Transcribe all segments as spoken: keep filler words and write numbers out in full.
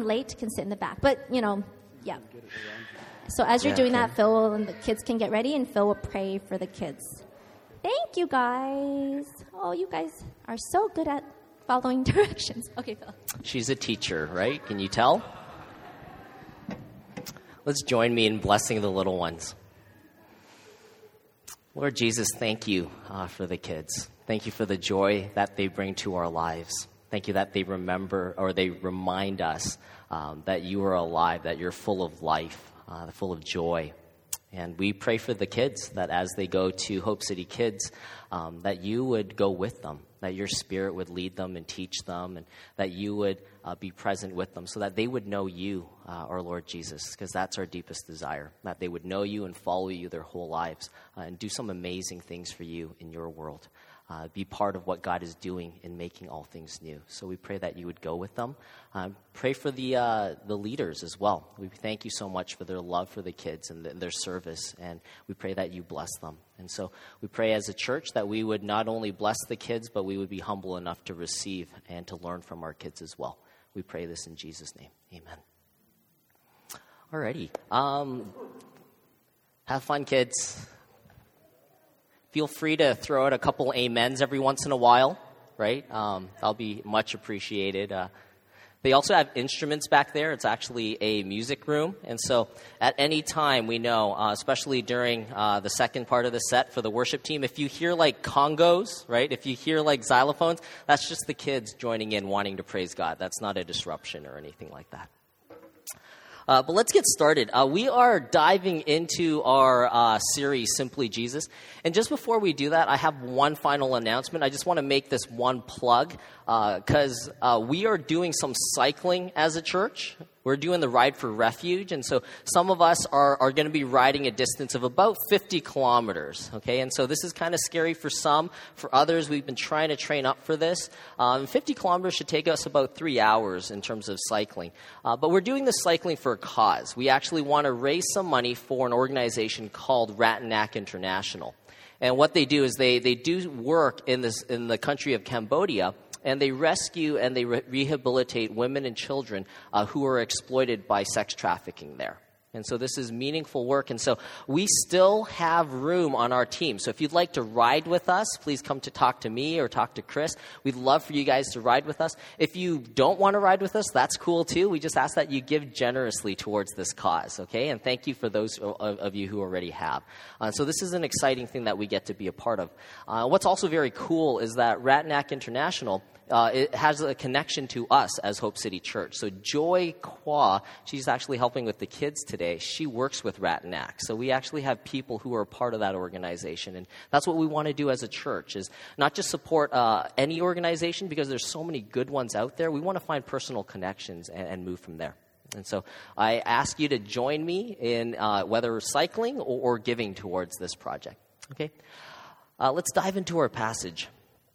late can sit in the back. But, you know, yeah. So as you're Yeah, doing okay. that, Phil and the kids can get ready, and Phil will pray for the kids. Thank you, guys. Oh, you guys are so good at following directions. Okay, Phil. She's a teacher, right? Can you tell? Let's join me in blessing the little ones. Lord Jesus, thank you uh, for the kids. Thank you for the joy that they bring to our lives. Thank you that they remember or they remind us um, that you are alive, that you're full of life, uh, full of joy. And we pray for the kids that as they go to Hope City Kids, um, that you would go with them, that your Spirit would lead them and teach them, and that you would uh, be present with them so that they would know you, uh, our Lord Jesus, because that's our deepest desire, that they would know you and follow you their whole lives uh, and do some amazing things for you in your world. Uh, be part of what God is doing in making all things new. So we pray that you would go with them. Uh, pray for the uh, the leaders as well. We thank you so much for their love for the kids and the, their service, and we pray that you bless them. And so we pray as a church that we would not only bless the kids, but we would be humble enough to receive and to learn from our kids as well. We pray this in Jesus' name. Amen. Alrighty. Um, have fun, kids. Feel free to throw out a couple amens every once in a while, right? Um, that'll be much appreciated. Uh, they also have instruments back there. It's actually a music room. And so at any time, we know, uh, especially during uh, the second part of the set for the worship team, if you hear like congos, right? If you hear like xylophones, that's just the kids joining in wanting to praise God. That's not a disruption or anything like that. Uh, but let's get started. Uh, we are diving into our uh, series, Simply Jesus. And just before we do that, I have one final announcement. I just want to make this one plug because uh, uh, we are doing some cycling as a church. We're doing the Ride for Refuge, and so some of us are, are going to be riding a distance of about fifty kilometers, okay? And so this is kind of scary for some. For others, we've been trying to train up for this. Um, fifty kilometers should take us about three hours in terms of cycling. Uh, but we're doing this cycling for a cause. We actually want to raise some money for an organization called Ratanak International. And what they do is they, they do work in this in the country of Cambodia, and they rescue and they re- rehabilitate women and children uh, who are exploited by sex trafficking there. And so this is meaningful work. And so we still have room on our team. So if you'd like to ride with us, please come to talk to me or talk to Chris. We'd love for you guys to ride with us. If you don't want to ride with us, that's cool too. We just ask that you give generously towards this cause, okay? And thank you for those of, of you who already have. Uh, so this is an exciting thing that we get to be a part of. Uh, what's also very cool is that Ratanak International Uh, it has a connection to us as Hope City Church. So Joy Kwa, she's actually helping with the kids today. She works with Ratanak. So we actually have people who are part of that organization. And that's what we want to do as a church, is not just support uh, any organization, because there's so many good ones out there. We want to find personal connections and, and move from there. And so I ask you to join me in uh, whether cycling or, or giving towards this project. Okay? Uh, let's dive into our passage.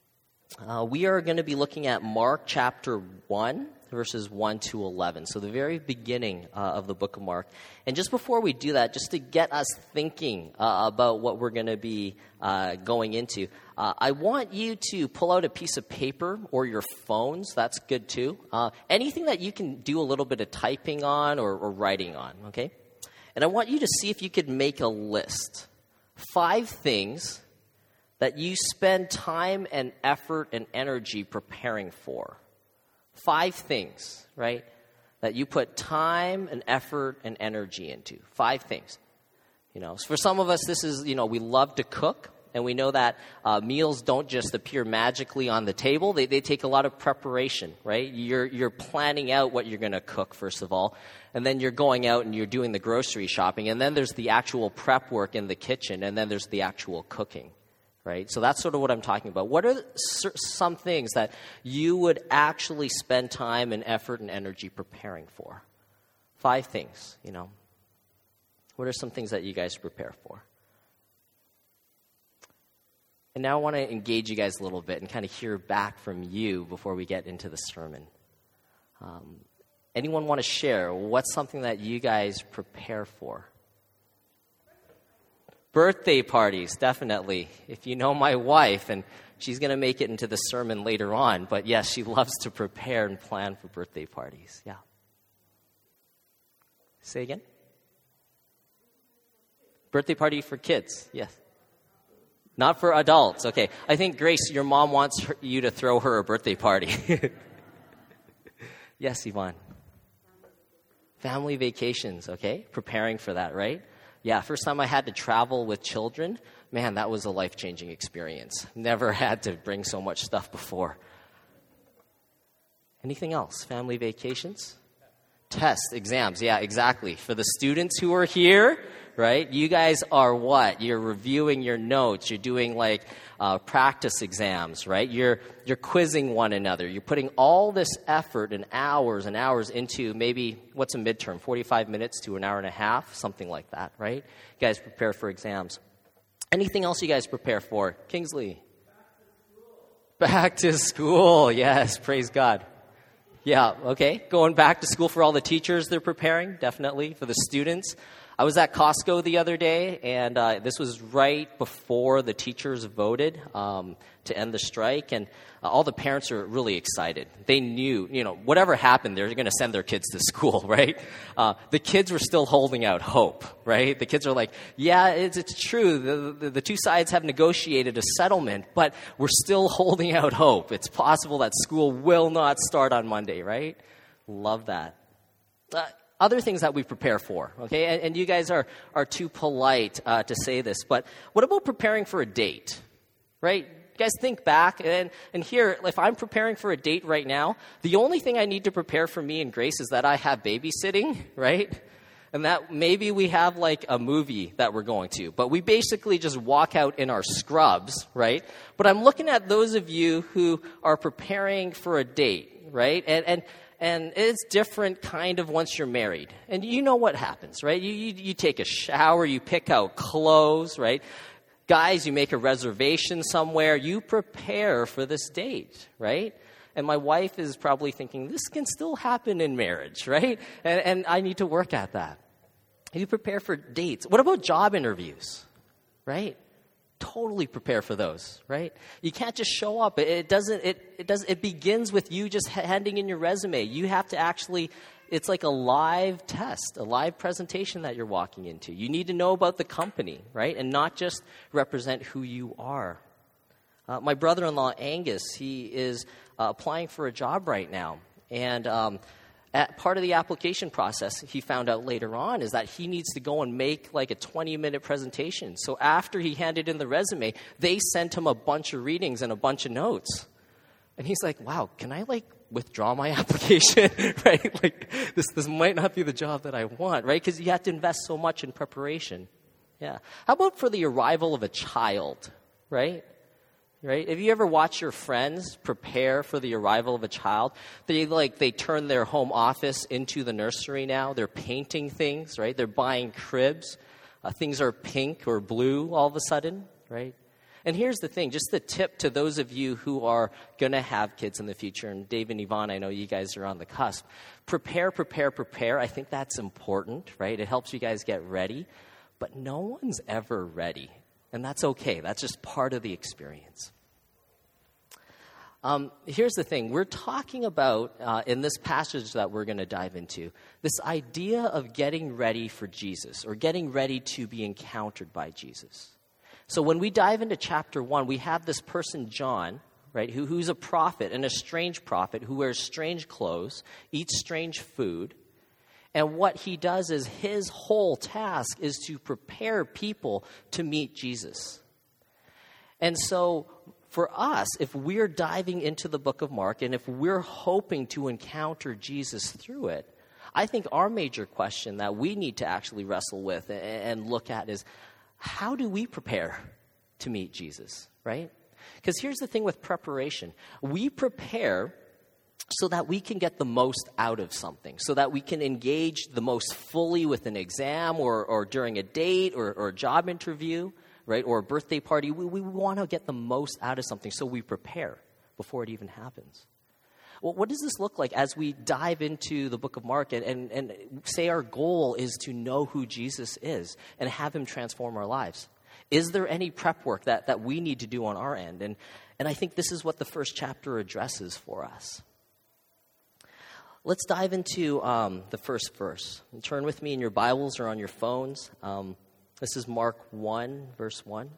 Uh, we are going to be looking at Mark chapter one, verses one to eleven. So the very beginning uh, of the book of Mark. And just before we do that, just to get us thinking uh, about what we're going to be uh, going into, uh, I want you to pull out a piece of paper or your phones. That's good too. Uh, anything that you can do a little bit of typing on or, or writing on, okay? And I want you to see if you could make a list. Five things that you spend time and effort and energy preparing for. Five things, right, that you put time and effort and energy into. Five things. You know, for some of us, this is, you know, we love to cook, and we know that uh, meals don't just appear magically on the table. They they take a lot of preparation, right? You're you're planning out what you're going to cook, first of all, and then you're going out and you're doing the grocery shopping, and then there's the actual prep work in the kitchen, and then there's the actual cooking. Right? So that's sort of what I'm talking about. What are some things that you would actually spend time and effort and energy preparing for? Five things, you know. What are some things that you guys prepare for? And now I want to engage you guys a little bit and kind of hear back from you before we get into the sermon. Um, anyone want to share what's something that you guys prepare for? Birthday parties, definitely. If you know my wife, and she's going to make it into the sermon later on, but yes, she loves to prepare and plan for birthday parties. Yeah. Say again? Birthday party for kids, yes. Not for adults, okay. I think, Grace, your mom wants her, you to throw her a birthday party. Yes, Yvonne. Family vacations, okay? Preparing for that, right? Yeah, first time I had to travel with children, man, that was a life-changing experience. Never had to bring so much stuff before. Anything else? Family vacations? Tests, exams, yeah, exactly. For the students who are here, right, you guys are what? You're reviewing your notes. You're doing, like, uh, practice exams, right? You're you're quizzing one another. You're putting all this effort and hours and hours into maybe, what's a midterm, forty-five minutes to an hour and a half, something like that, right? You guys prepare for exams. Anything else you guys prepare for? Kingsley? Back to school, yes, praise God. Yeah, okay. Going back to school for all the teachers they're preparing, definitely. For the students. I was at Costco the other day, and uh, this was right before the teachers voted um, to end the strike, and uh, all the parents are really excited. They knew, you know, whatever happened, they're going to send their kids to school, right? Uh, the kids were still holding out hope, right? The kids are like, yeah, it's, it's true. The, the, the two sides have negotiated a settlement, but we're still holding out hope. It's possible that school will not start on Monday, right? Love that. Uh, Other things that we prepare for, okay? And, and you guys are, are too polite uh, to say this, but what about preparing for a date, right? You guys think back, and, and here, if I'm preparing for a date right now, the only thing I need to prepare for me and Grace is that I have babysitting, right? And that maybe we have like a movie that we're going to, but we basically just walk out in our scrubs, right? But I'm looking at those of you who are preparing for a date, right? And, and And it's different kind of once you're married. And you know what happens, right? You, you you take a shower, you pick out clothes, right? Guys, you make a reservation somewhere. You prepare for this date, right? And my wife is probably thinking, this can still happen in marriage, right? And, and I need to work at that. You prepare for dates. What about job interviews, right? Totally prepare for those, right? You can't just show up. It, it doesn't. It it does. It begins with you just handing in your resume. You have to actually. It's like a live test, a live presentation that you're walking into. You need to know about the company, right, and not just represent who you are. Uh, my brother-in-law Angus, he is uh, applying for a job right now, and. Um, At part of the application process, he found out later on, is that he needs to go and make like a twenty-minute presentation. So after he handed in the resume, they sent him a bunch of readings and a bunch of notes. And he's like, wow, can I like withdraw my application, right? Like this, this might not be the job that I want, right? Because you have to invest so much in preparation. Yeah. How about for the arrival of a child, right? Right? Have you ever watched your friends prepare for the arrival of a child? They like they turn their home office into the nursery now. They're painting things, right? They're buying cribs. Uh, things are pink or blue all of a sudden, right? And here's the thing, just the tip to those of you who are going to have kids in the future, and Dave and Yvonne, I know you guys are on the cusp. Prepare, prepare, prepare. I think that's important, right? It helps you guys get ready. But no one's ever ready. And that's okay. That's just part of the experience. Um, here's the thing. We're talking about, uh, in this passage that we're going to dive into, this idea of getting ready for Jesus, or getting ready to be encountered by Jesus. So when we dive into chapter one, we have this person, John, right, who, who's a prophet, and a strange prophet, who wears strange clothes, eats strange food. And what he does is his whole task is to prepare people to meet Jesus. And so for us, if we're diving into the book of Mark, and if we're hoping to encounter Jesus through it, I think our major question that we need to actually wrestle with and look at is, how do we prepare to meet Jesus, right? Because here's the thing with preparation. We prepare so that we can get the most out of something, so that we can engage the most fully with an exam or, or during a date or, or a job interview, right, or a birthday party. We, we want to get the most out of something, so we prepare before it even happens. Well, what does this look like as we dive into the book of Mark and, and, and say our goal is to know who Jesus is and have him transform our lives? Is there any prep work that, that we need to do on our end? And, and I think this is what the first chapter addresses for us. Let's dive into um, the first verse. And turn with me in your Bibles or on your phones. Um, this is Mark one, verse one.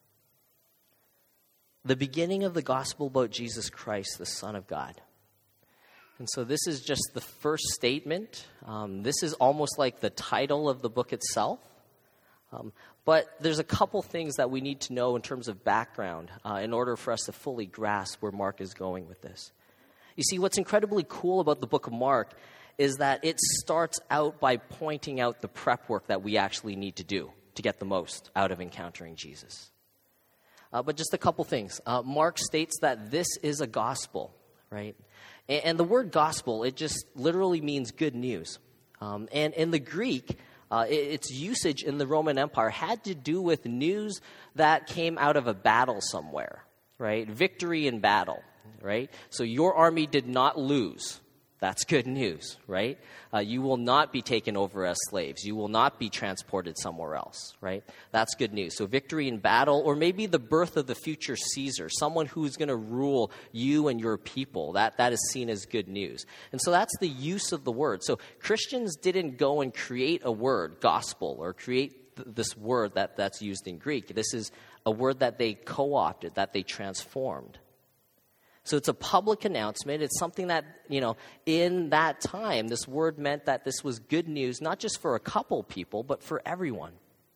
The beginning of the gospel about Jesus Christ, the Son of God. And so this is just the first statement. Um, this is almost like the title of the book itself. Um, but there's a couple things that we need to know in terms of background uh, in order for us to fully grasp where Mark is going with this. You see, what's incredibly cool about the book of Mark is that it starts out by pointing out the prep work that we actually need to do to get the most out of encountering Jesus. Uh, but just a couple things. Uh, Mark states that this is a gospel, right? And, and the word gospel, it just literally means good news. Um, and in the Greek, uh, it, its usage in the Roman Empire had to do with news that came out of a battle somewhere, right? Victory in battle. Right? So your army did not lose. That's good news, right? Uh, you will not be taken over as slaves. You will not be transported somewhere else, right? That's good news. So victory in battle, or maybe the birth of the future Caesar, someone who's going to rule you and your people. That, that is seen as good news. And so that's the use of the word. So Christians didn't go and create a word, gospel, or create th- this word that, that's used in Greek. This is a word that they co-opted, that they transformed. So it's a public announcement. It's something that, you know, in that time, this word meant that this was good news, not just for a couple people, but for everyone.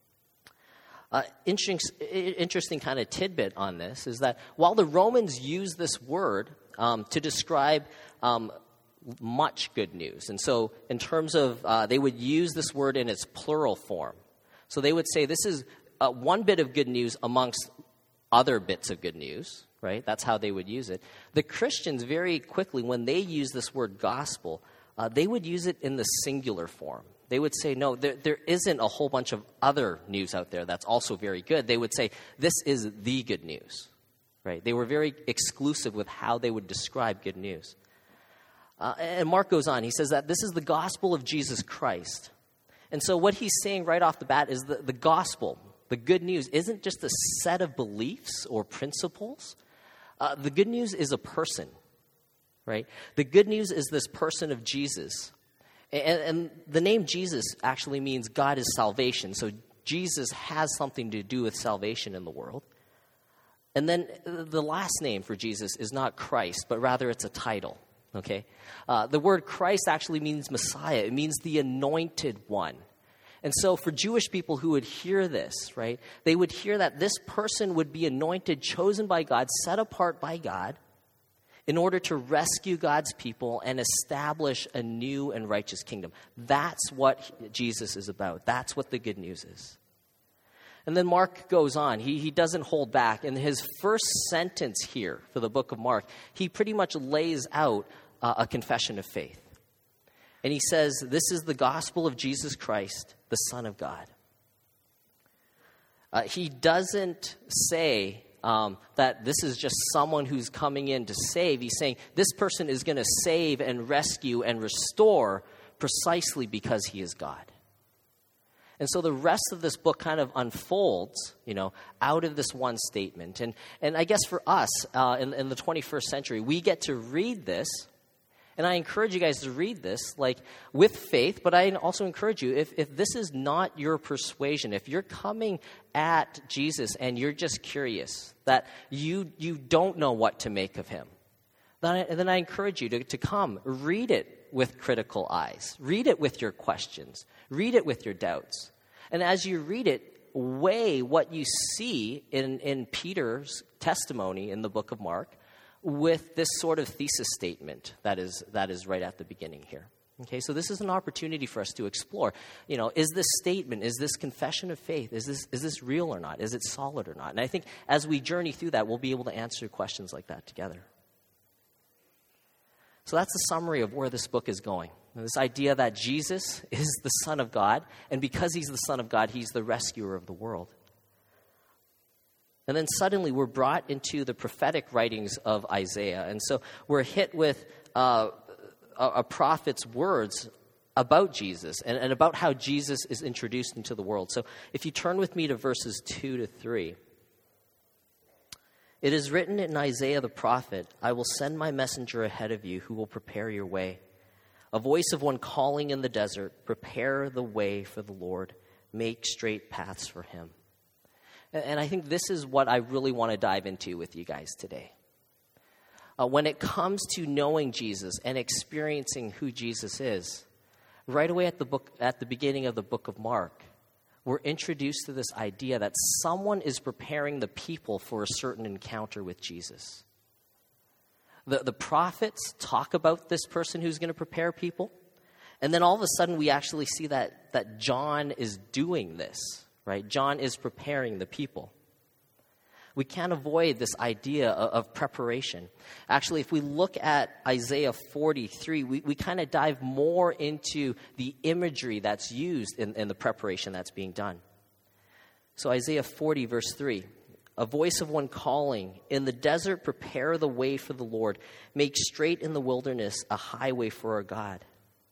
Uh, interesting, interesting kind of tidbit on this is that while the Romans used this word um, to describe um, much good news, and so in terms of, uh, they would use this word in its plural form. So they would say this is uh, one bit of good news amongst other bits of good news. Right? That's how they would use it. The Christians, very quickly, when they use this word gospel, uh, they would use it in the singular form. They would say, no, there, there isn't a whole bunch of other news out there that's also very good. They would say, this is the good news. Right? They were very exclusive with how they would describe good news. Uh, and Mark goes on. He says that this is the gospel of Jesus Christ. And so what he's saying right off the bat is the, the gospel, the good news, isn't just a set of beliefs or principles. Uh, the good news is a person, right? The good news is this person of Jesus. And, and the name Jesus actually means God is salvation. So Jesus has something to do with salvation in the world. And then the last name for Jesus is not Christ, but rather it's a title, okay? Uh, the word Christ actually means Messiah. It means the anointed one. And so for Jewish people who would hear this, right, they would hear that this person would be anointed, chosen by God, set apart by God in order to rescue God's people and establish a new and righteous kingdom. That's what Jesus is about. That's what the good news is. And then Mark goes on. He, he doesn't hold back. In his first sentence here for the book of Mark, he pretty much lays out uh, a confession of faith. And he says, this is the gospel of Jesus Christ, the Son of God. Uh, he doesn't say um, that this is just someone who's coming in to save. He's saying this person is going to save and rescue and restore precisely because he is God. And so the rest of this book kind of unfolds, you know, out of this one statement. And and I guess for us uh, in, in the twenty-first century, we get to read this. And I encourage you guys to read this, like, with faith, but I also encourage you, if, if this is not your persuasion, if you're coming at Jesus and you're just curious, that you you don't know what to make of him, then I, then I encourage you to, to come, read it with critical eyes, read it with your questions, read it with your doubts. And as you read it, weigh what you see in, in Peter's testimony in the book of Mark, with this sort of thesis statement that is that is right at the beginning here. Okay, so this is an opportunity for us to explore. You know, is this statement, is this confession of faith, is this is this real or not? Is it solid or not? And I think as we journey through that, we'll be able to answer questions like that together. So that's the summary of where this book is going. This idea that Jesus is the Son of God, and because he's the Son of God, he's the rescuer of the world. And then suddenly we're brought into the prophetic writings of Isaiah. And so we're hit with uh, a, a prophet's words about Jesus and, and about how Jesus is introduced into the world. So if you turn with me to verses two to three. It is written in Isaiah the prophet, I will send my messenger ahead of you who will prepare your way. A voice of one calling in the desert, prepare the way for the Lord, make straight paths for him. And I think this is what I really want to dive into with you guys today. Uh, when it comes to knowing Jesus and experiencing who Jesus is, right away at the book, at the beginning of the book of Mark, we're introduced to this idea that someone is preparing the people for a certain encounter with Jesus. The, the prophets talk about this person who's going to prepare people. And then all of a sudden we actually see that, that John is doing this, right? John is preparing the people. We can't avoid this idea of, of preparation. Actually, if we look at Isaiah forty-three, we, we kind of dive more into the imagery that's used in, in the preparation that's being done. So Isaiah forty, verse three. A voice of one calling, in the desert prepare the way for the Lord. Make straight in the wilderness a highway for our God.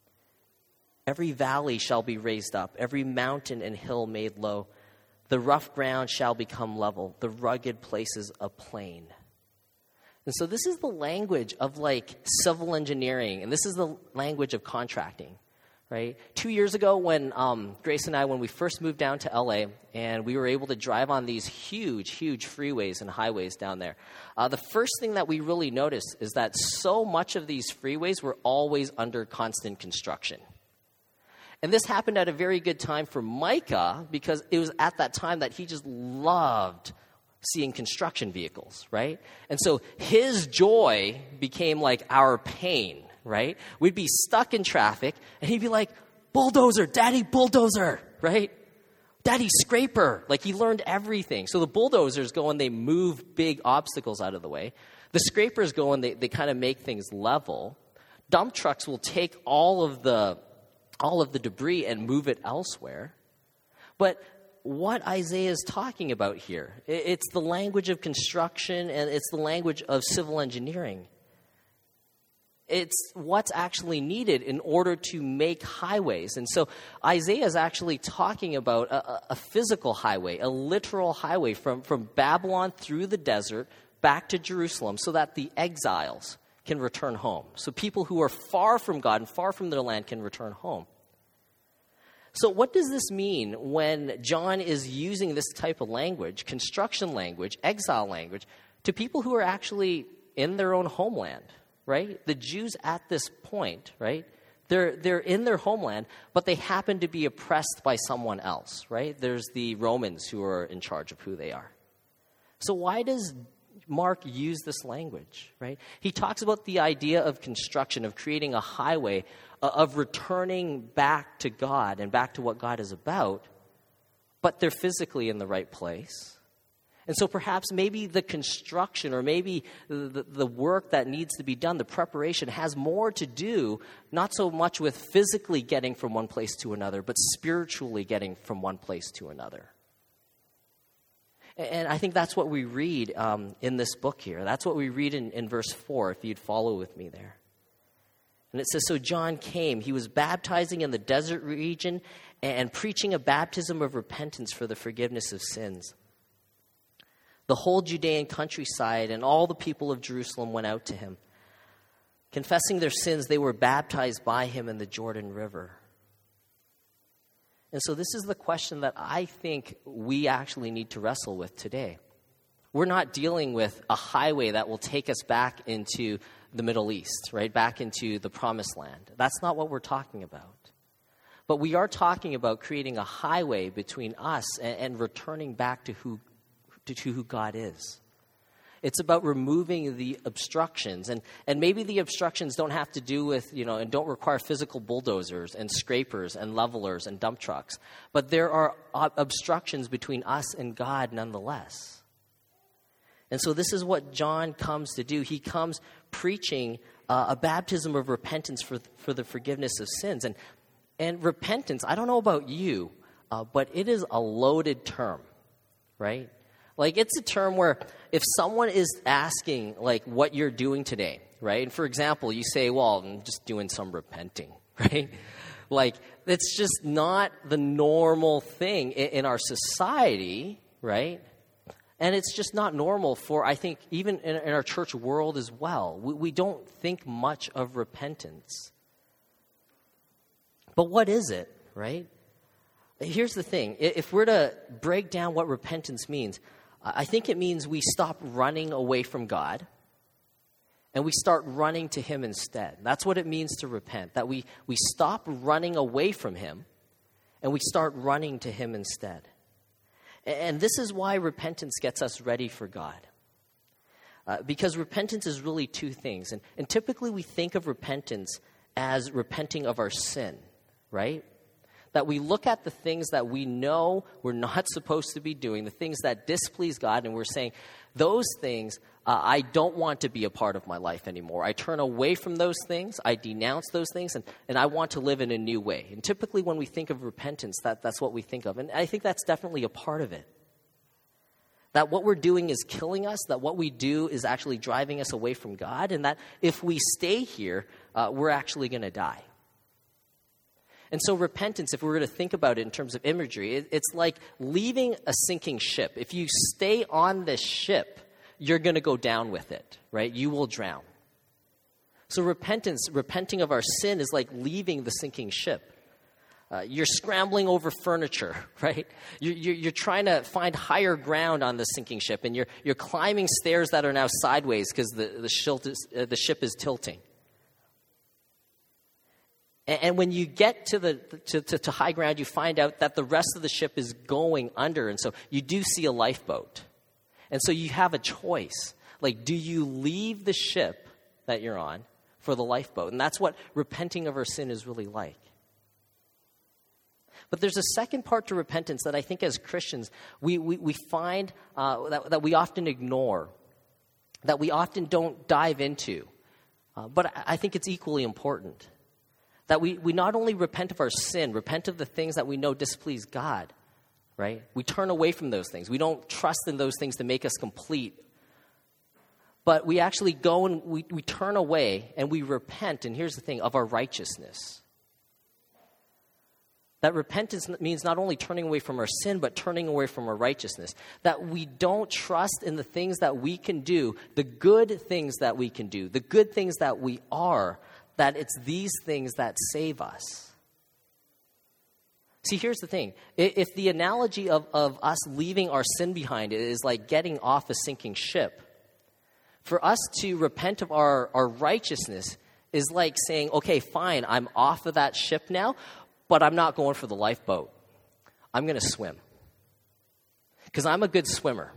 Every valley shall be raised up, every mountain and hill made low. The rough ground shall become level, the rugged places a plain. And so this is the language of like civil engineering, and this is the language of contracting. Right? Two years ago when um, Grace and I, when we first moved down to L A, and we were able to drive on these huge, huge freeways and highways down there, uh, the first thing that we really noticed is that so much of these freeways were always under constant construction. And this happened at a very good time for Micah, because it was at that time that he just loved seeing construction vehicles, right? And so his joy became like our pain. Right? We'd be stuck in traffic, and he'd be like, bulldozer, daddy bulldozer, right? Daddy scraper. Like, he learned everything. So the bulldozers go and they move big obstacles out of the way. The scrapers go and they, they kind of make things level. Dump trucks will take all of the all of the debris and move it elsewhere. But what Isaiah is talking about here, it's the language of construction, and it's the language of civil engineering. It's what's actually needed in order to make highways. And so Isaiah is actually talking about a, a physical highway, a literal highway from, from Babylon through the desert back to Jerusalem so that the exiles can return home. So people who are far from God and far from their land can return home. So what does this mean when John is using this type of language, construction language, exile language, to people who are actually in their own homeland? Right? The Jews at this point, right? They're they're in their homeland, but they happen to be oppressed by someone else, right? There's the Romans who are in charge of who they are. So why does Mark use this language, right? He talks about the idea of construction, of creating a highway, uh, of returning back to God and back to what God is about, but they're physically in the right place. And so perhaps maybe the construction or maybe the, the work that needs to be done, the preparation, has more to do not so much with physically getting from one place to another, but spiritually getting from one place to another. And I think that's what we read um, in this book here. That's what we read in, in verse four, if you'd follow with me there. And it says, so John came. He was baptizing in the desert region and preaching a baptism of repentance for the forgiveness of sins. The whole Judean countryside and all the people of Jerusalem went out to him. Confessing their sins, they were baptized by him in the Jordan River. And so this is the question that I think we actually need to wrestle with today. We're not dealing with a highway that will take us back into the Middle East, right? Back into the Promised Land. That's not what we're talking about. But we are talking about creating a highway between us and, and returning back to who to who God is. It's about removing the obstructions. And, and maybe the obstructions don't have to do with, you know, and don't require physical bulldozers and scrapers and levelers and dump trucks. But there are obstructions between us and God nonetheless. And so this is what John comes to do. He comes preaching uh, a baptism of repentance for, for the forgiveness of sins. And, and repentance, I don't know about you, uh, but it is a loaded term, right? Like, it's a term where if someone is asking, like, what you're doing today, right? And for example, you say, well, I'm just doing some repenting, right? Like, it's just not the normal thing in, in our society, right? And it's just not normal for, I think, even in, in our church world as well. We, we don't think much of repentance. But what is it, right? Here's the thing. If we're to break down what repentance means, I think it means we stop running away from God and we start running to him instead. That's what it means to repent, that we, we stop running away from him and we start running to him instead. And this is why repentance gets us ready for God. Uh, because repentance is really two things. And, and typically we think of repentance as repenting of our sin, right? That we look at the things that we know we're not supposed to be doing, the things that displease God, and we're saying, those things, uh, I don't want to be a part of my life anymore. I turn away from those things, I denounce those things, and, and I want to live in a new way. And typically when we think of repentance, that, that's what we think of. And I think that's definitely a part of it. That what we're doing is killing us, that what we do is actually driving us away from God, and that if we stay here, uh, we're actually going to die. And so repentance, if we were to think about it in terms of imagery, it, it's like leaving a sinking ship. If you stay on this ship, you're going to go down with it, right? You will drown. So repentance, repenting of our sin is like leaving the sinking ship. Uh, you're scrambling over furniture, right? You're, you're, you're trying to find higher ground on the sinking ship, and you're, you're climbing stairs that are now sideways because the, the, shilt is, uh, the ship is tilting. And, and when you get to, the, to, to, to high ground, you find out that the rest of the ship is going under, and so you do see a lifeboat. And so you have a choice. Like, do you leave the ship that you're on for the lifeboat? And that's what repenting of our sin is really like. But there's a second part to repentance that I think as Christians we, we, we find uh, that, that we often ignore, that we often don't dive into. Uh, but I think it's equally important. That we, we not only repent of our sin, repent of the things that we know displease God, right? We turn away from those things. We don't trust in those things to make us complete. But we actually go and we, we turn away and we repent, and here's the thing, of our righteousness. That repentance means not only turning away from our sin, but turning away from our righteousness. That we don't trust in the things that we can do, the good things that we can do, the good things that we are, that it's these things that save us. See, here's the thing. If the analogy of, of us leaving our sin behind is like getting off a sinking ship, for us to repent of our, our righteousness is like saying, okay, fine, I'm off of that ship now, but I'm not going for the lifeboat. I'm going to swim. Because I'm a good swimmer.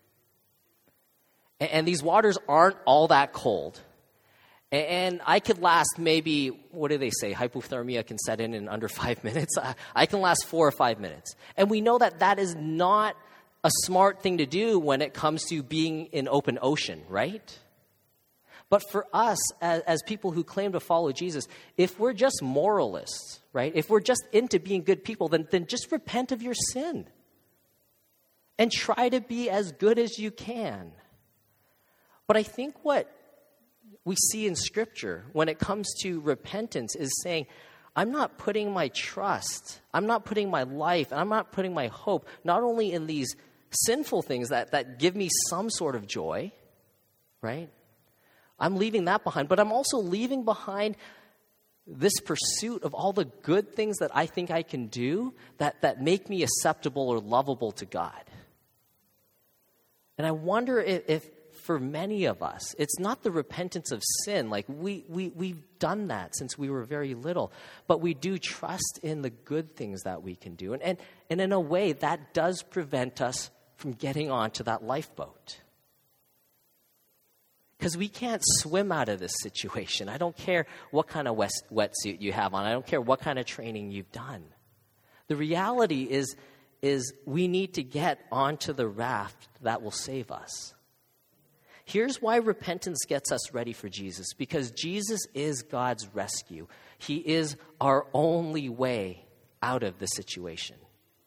And, and these waters aren't all that cold. And, and I could last maybe, what do they say? Hypothermia can set in in under five minutes. I, I can last four or five minutes. And we know that that is not a smart thing to do when it comes to being in open ocean, right? But for us, as, as people who claim to follow Jesus, if we're just moralists, right? If we're just into being good people, then, then just repent of your sin. And try to be as good as you can. But I think what we see in Scripture when it comes to repentance is saying, I'm not putting my trust, I'm not putting my life, and I'm not putting my hope, not only in these sinful things that, that give me some sort of joy, right? I'm leaving that behind, but I'm also leaving behind this pursuit of all the good things that I think I can do that, that make me acceptable or lovable to God. And I wonder if, if for many of us, it's not the repentance of sin. Like we, we, we've done that since we were very little, but we do trust in the good things that we can do. And, and, and in a way, that does prevent us from getting onto that lifeboat. Because we can't swim out of this situation. I don't care what kind of wetsuit you have on. I don't care what kind of training you've done. The reality is, is we need to get onto the raft that will save us. Here's why repentance gets us ready for Jesus. Because Jesus is God's rescue. He is our only way out of the situation.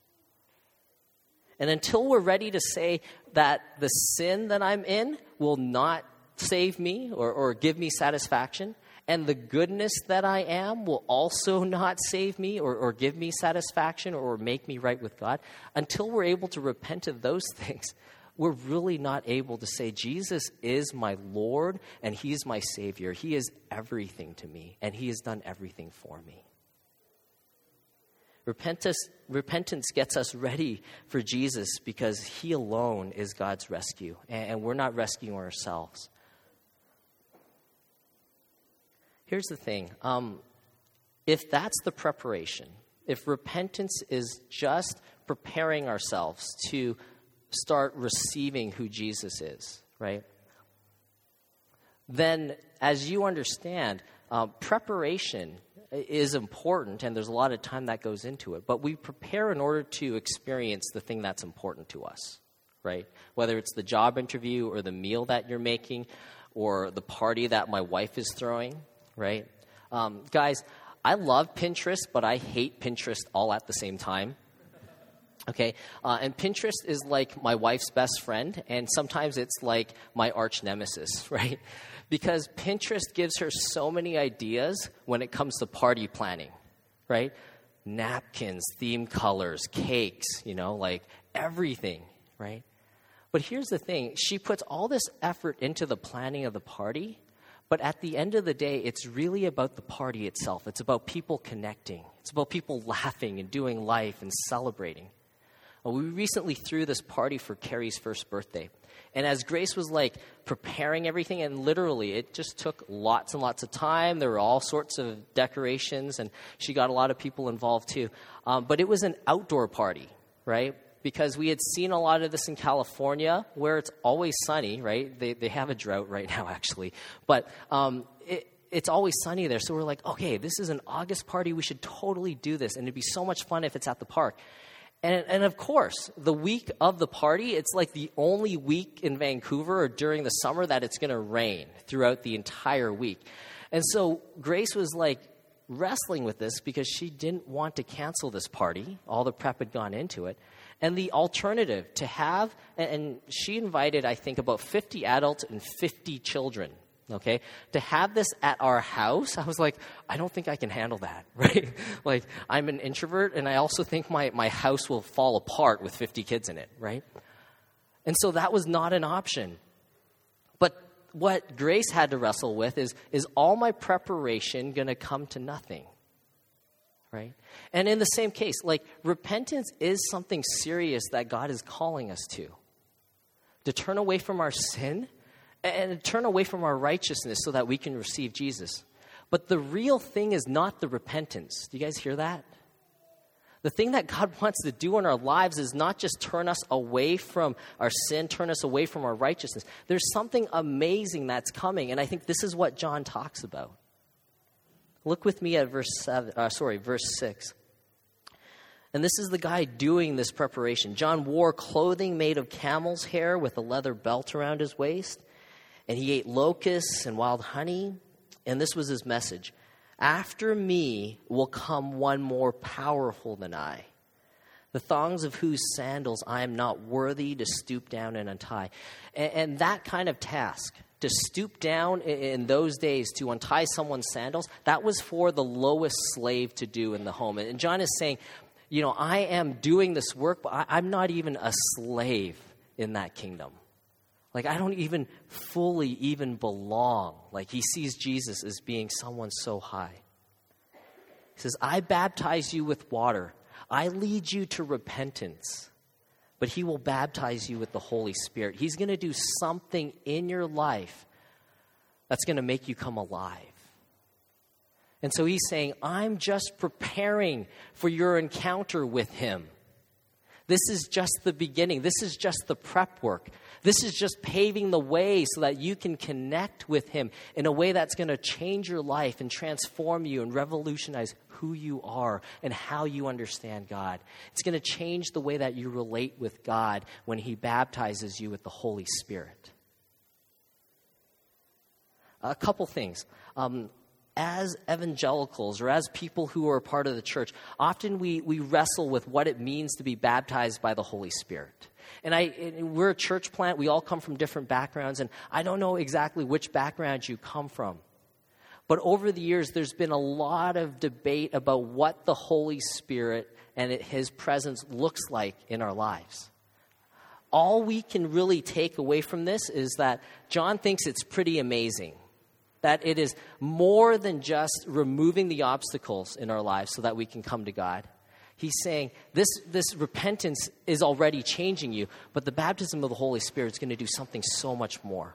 And until we're ready to say that the sin that I'm in will not save me or, or give me satisfaction, and the goodness that I am will also not save me or, or give me satisfaction or make me right with God, until we're able to repent of those things, we're really not able to say, Jesus is my Lord and He's my Savior. He is everything to me, and He has done everything for me. Repentance, repentance gets us ready for Jesus because he alone is God's rescue, and we're not rescuing ourselves. Here's the thing. Um, if that's the preparation, if repentance is just preparing ourselves to start receiving who Jesus is, right? Then, as you understand, uh, preparation is important, and there's a lot of time that goes into it. But we prepare in order to experience the thing that's important to us, right? Whether it's the job interview or the meal that you're making or the party that my wife is throwing, right? Um, guys, I love Pinterest, but I hate Pinterest all at the same time. Okay, uh, and Pinterest is like my wife's best friend, and sometimes it's like my arch nemesis, right? Because Pinterest gives her so many ideas when it comes to party planning, right? Napkins, theme colors, cakes, you know, like everything, right? But here's the thing. She puts all this effort into the planning of the party, but at the end of the day, it's really about the party itself. It's about people connecting. It's about people laughing and doing life and celebrating. Well, we recently threw this party for Carrie's first birthday. And as Grace was like preparing everything, and literally it just took lots and lots of time. There were all sorts of decorations, and she got a lot of people involved too. Um, but it was an outdoor party, right? Because we had seen a lot of this in California where it's always sunny, right? They they have a drought right now, actually. But um, it, it's always sunny there. So we're like, okay, this is an August party. We should totally do this. And it'd be so much fun if it's at the park. And, and of course, the week of the party, it's like the only week in Vancouver or during the summer that it's going to rain throughout the entire week. And so Grace was like wrestling with this because she didn't want to cancel this party. All the prep had gone into it. And the alternative to have, and she invited, I think, about fifty adults and fifty children. Okay, to have this at our house, I was like, I don't think I can handle that, right? Like, I'm an introvert, and I also think my, my house will fall apart with fifty kids in it, right? And so that was not an option. But what Grace had to wrestle with is, is all my preparation going to come to nothing, right? And in the same case, like, repentance is something serious that God is calling us to. To turn away from our sin and turn away from our righteousness so that we can receive Jesus. But the real thing is not the repentance. Do you guys hear that? The thing that God wants to do in our lives is not just turn us away from our sin, turn us away from our righteousness. There's something amazing that's coming, and I think this is what John talks about. Look with me at verse seven, uh, sorry, verse six. And this is the guy doing this preparation. John wore clothing made of camel's hair with a leather belt around his waist. And he ate locusts and wild honey. And this was his message. After me will come one more powerful than I, the thongs of whose sandals I am not worthy to stoop down and untie. And, and that kind of task, to stoop down in, in those days to untie someone's sandals, that was for the lowest slave to do in the home. And John is saying, you know, I am doing this work, but I, I'm not even a slave in that kingdom. Like, I don't even fully even belong. Like, he sees Jesus as being someone so high. He says, I baptize you with water. I lead you to repentance. But he will baptize you with the Holy Spirit. He's going to do something in your life that's going to make you come alive. And so he's saying, I'm just preparing for your encounter with him. This is just the beginning. This is just the prep work. This is just paving the way so that you can connect with him in a way that's going to change your life and transform you and revolutionize who you are and how you understand God. It's going to change the way that you relate with God when he baptizes you with the Holy Spirit. A couple things. Um, As evangelicals or as people who are part of the church, often we, we wrestle with what it means to be baptized by the Holy Spirit. And I, and we're a church plant. We all come from different backgrounds, and I don't know exactly which background you come from. But over the years, there's been a lot of debate about what the Holy Spirit and it, his presence looks like in our lives. All we can really take away from this is that John thinks it's pretty amazing. That it is more than just removing the obstacles in our lives so that we can come to God. He's saying this, this repentance is already changing you, but the baptism of the Holy Spirit is going to do something so much more.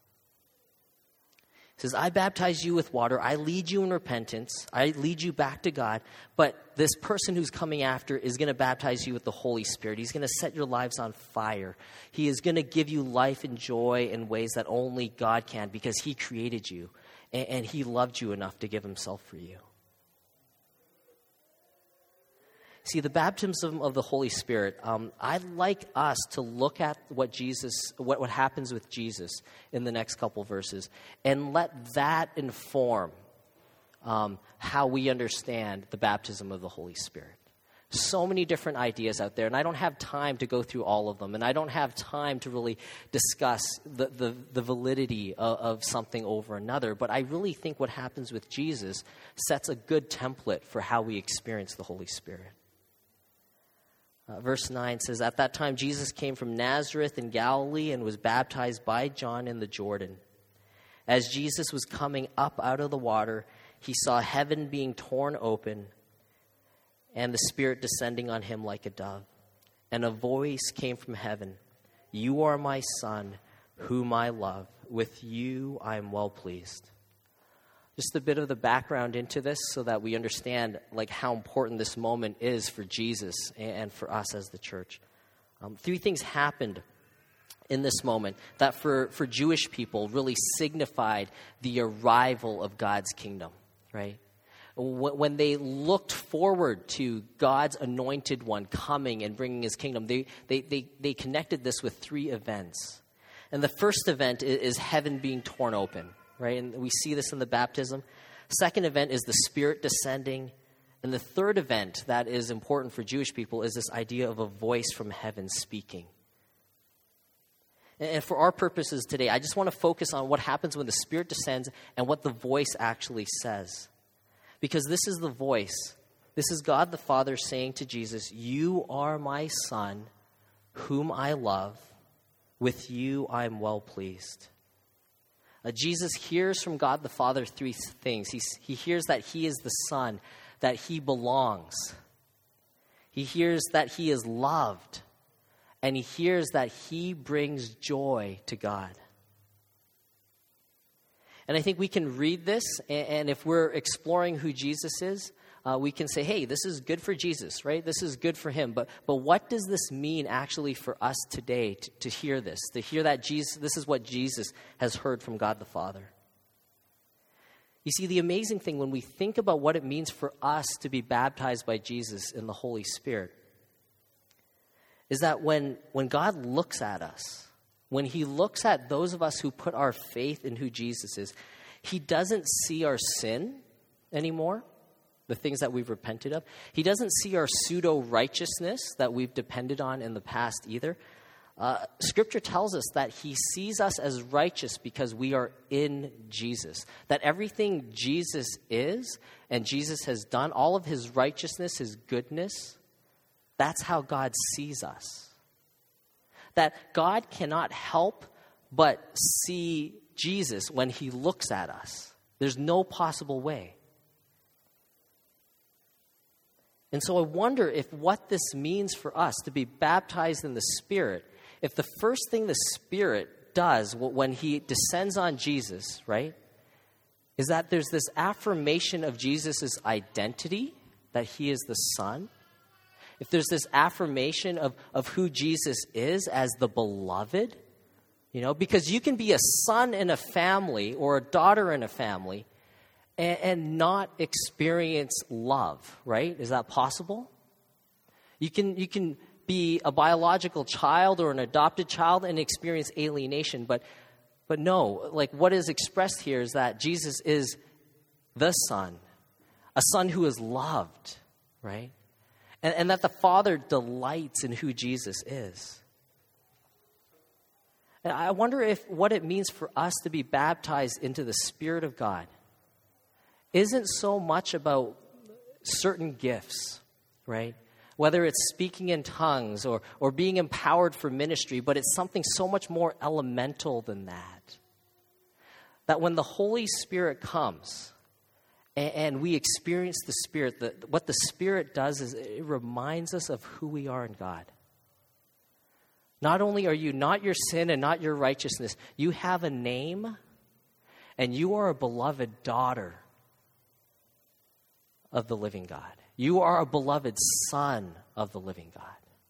He says, I baptize you with water. I lead you in repentance. I lead you back to God. But this person who's coming after is going to baptize you with the Holy Spirit. He's going to set your lives on fire. He is going to give you life and joy in ways that only God can, because he created you and, and he loved you enough to give himself for you. See, the baptism of the Holy Spirit, um, I'd like us to look at what Jesus, what, what happens with Jesus in the next couple verses, and let that inform um, how we understand the baptism of the Holy Spirit. So many different ideas out there, and I don't have time to go through all of them, and I don't have time to really discuss the, the, the validity of, of something over another, but I really think what happens with Jesus sets a good template for how we experience the Holy Spirit. Uh, verse nine says, at that time Jesus came from Nazareth in Galilee and was baptized by John in the Jordan. As Jesus was coming up out of the water, he saw heaven being torn open and the Spirit descending on him like a dove. And a voice came from heaven, you are my Son, whom I love. With you I am well pleased. Just a bit of the background into this so that we understand like how important this moment is for Jesus and for us as the church. Um, three things happened in this moment that for, for Jewish people really signified the arrival of God's kingdom, right? When they looked forward to God's anointed one coming and bringing his kingdom, they, they, they, they connected this with three events. And the first event is heaven being torn open. Right? And we see this in the baptism. Second event is the Spirit descending. And the third event that is important for Jewish people is this idea of a voice from heaven speaking. And for our purposes today, I just want to focus on what happens when the Spirit descends and what the voice actually says. Because this is the voice. This is God the Father saying to Jesus, you are my Son, whom I love. With you I am well pleased. Uh, Jesus hears from God the Father three things. He, he hears that he is the Son, that he belongs. He hears that he is loved. And he hears that he brings joy to God. And I think we can read this, and, and if we're exploring who Jesus is, Uh, we can say, hey, this is good for Jesus, right? This is good for him. But but what does this mean actually for us today to, to hear this, to hear that Jesus, this is what Jesus has heard from God the Father? You see, the amazing thing when we think about what it means for us to be baptized by Jesus in the Holy Spirit is that when, when God looks at us, when he looks at those of us who put our faith in who Jesus is, he doesn't see our sin anymore. The things that we've repented of. He doesn't see our pseudo-righteousness that we've depended on in the past either. Uh, scripture tells us that he sees us as righteous because we are in Jesus. That everything Jesus is and Jesus has done, all of his righteousness, his goodness, that's how God sees us. That God cannot help but see Jesus when he looks at us. There's no possible way. And so I wonder if what this means for us to be baptized in the Spirit, if the first thing the Spirit does when he descends on Jesus, right, is that there's this affirmation of Jesus' identity, that he is the Son. If there's this affirmation of, of who Jesus is as the beloved, you know, because you can be a son in a family or a daughter in a family and, and not experience love, right? Is that possible? You can you can be a biological child or an adopted child and experience alienation, but but no, like what is expressed here is that Jesus is the Son, a Son who is loved, right? And, and that the Father delights in who Jesus is. And I wonder if what it means for us to be baptized into the Spirit of God isn't so much about certain gifts, right? Whether it's speaking in tongues or, or being empowered for ministry, but it's something so much more elemental than that. That when the Holy Spirit comes and, and we experience the Spirit, the, what the Spirit does is it reminds us of who we are in God. Not only are you not your sin and not your righteousness, you have a name, and you are a beloved daughter of the living God. You are a beloved son of the living God.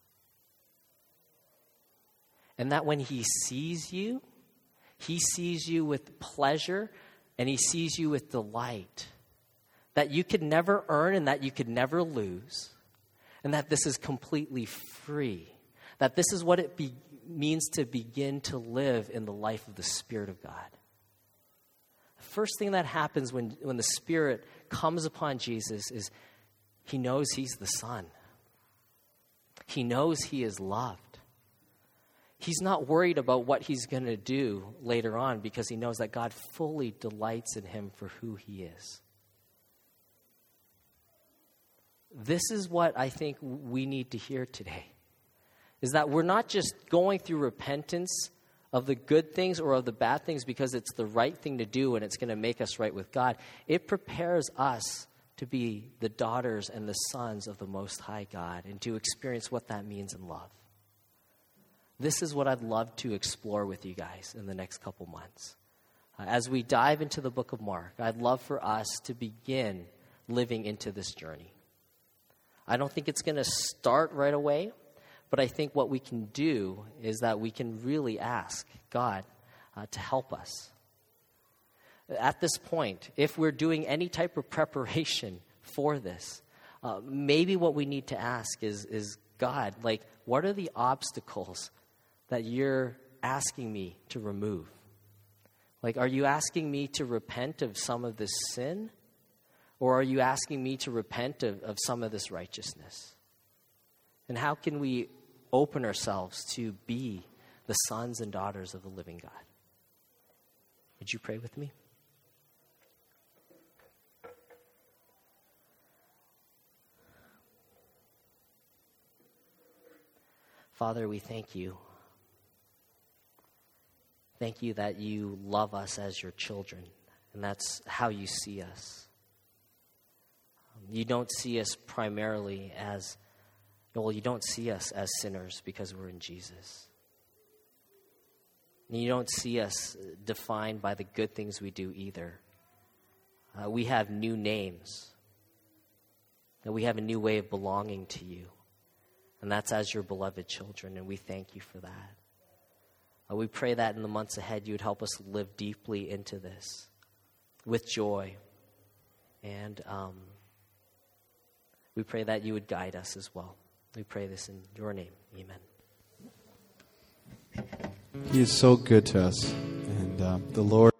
And that when he sees you, he sees you with pleasure and he sees you with delight. That you could never earn and that you could never lose. And that this is completely free. That this is what it be, means to begin to live in the life of the Spirit of God. The first thing that happens when, when the Spirit comes upon Jesus is he knows he's the Son. He knows he is loved. He's not worried about what he's going to do later on because he knows that God fully delights in him for who he is. This is what I think we need to hear today, is that we're not just going through repentance of the good things or of the bad things because it's the right thing to do and it's going to make us right with God. It prepares us to be the daughters and the sons of the Most High God and to experience what that means in love. This is what I'd love to explore with you guys in the next couple months. Uh, as we dive into the book of Mark, I'd love for us to begin living into this journey. I don't think it's going to start right away, but I think what we can do is that we can really ask God uh, to help us. At this point, if we're doing any type of preparation for this, uh, maybe what we need to ask is, is God, like, what are the obstacles that you're asking me to remove? Like, are you asking me to repent of some of this sin? Or are you asking me to repent of, of some of this righteousness? And how can we open ourselves to be the sons and daughters of the living God? Would you pray with me? Father, we thank you. Thank you that you love us as your children, and that's how you see us. You don't see us primarily as, well, you don't see us as sinners because we're in Jesus. And you don't see us defined by the good things we do either. Uh, we have new names, and we have a new way of belonging to you. And that's as your beloved children, and we thank you for that. Uh, we pray that in the months ahead you would help us live deeply into this with joy. And um, we pray that you would guide us as well. We pray this in your name. Amen. He is so good to us. And uh, the Lord